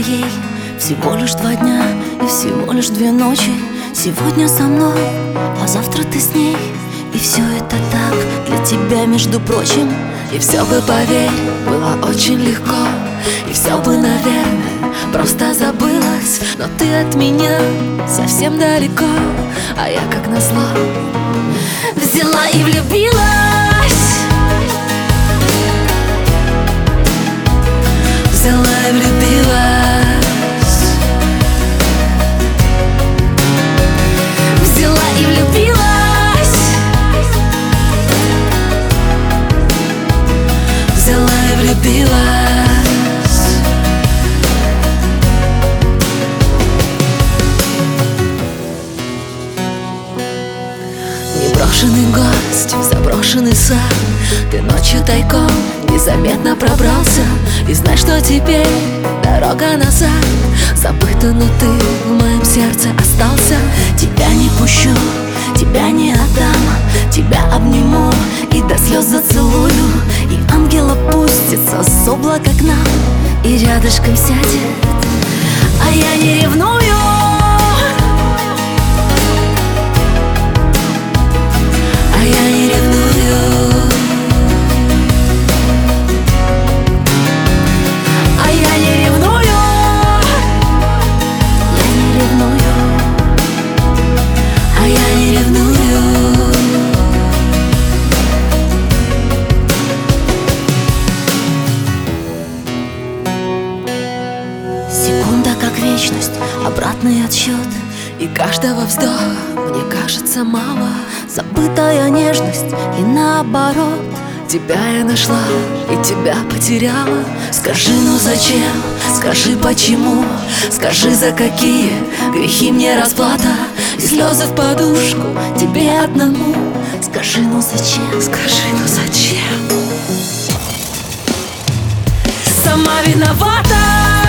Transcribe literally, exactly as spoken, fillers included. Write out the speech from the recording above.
моей всего лишь два дня и всего лишь две ночи. Сегодня со мной, а завтра ты с ней. И все это так для тебя, между прочим. И все бы, поверь, было очень легко. И все бы, наверное, просто забылось. Но ты от меня совсем далеко, а я, как назло, взяла и влюбилась. Взяла и влюбилась. Взяла и влюбилась. Взяла и влюбилась. Неброшенный гость в заброшенный сад. Ты ночью тайком незаметно пробрался. И знай, что теперь дорога назад забыта, но ты в моем сердце остался. Тебя не пущу, тебя не отдам. Тебя обниму и до слез зацелую. И ангел опустится с облака к нам и рядышком сядет, а я не ревную. А я не ревную. А я не ревную. Я не ревную. А я не ревную. Секунда как вечность, обратный отсчет. И каждого вздоха мне кажется мало. Забытая нежность и наоборот. Тебя я нашла и тебя потеряла. Скажи, ну зачем? Скажи, почему? Скажи, за какие грехи мне расплата? И слезы в подушку тебе одному. Скажи, ну зачем? Скажи, ну зачем? Сама виновата.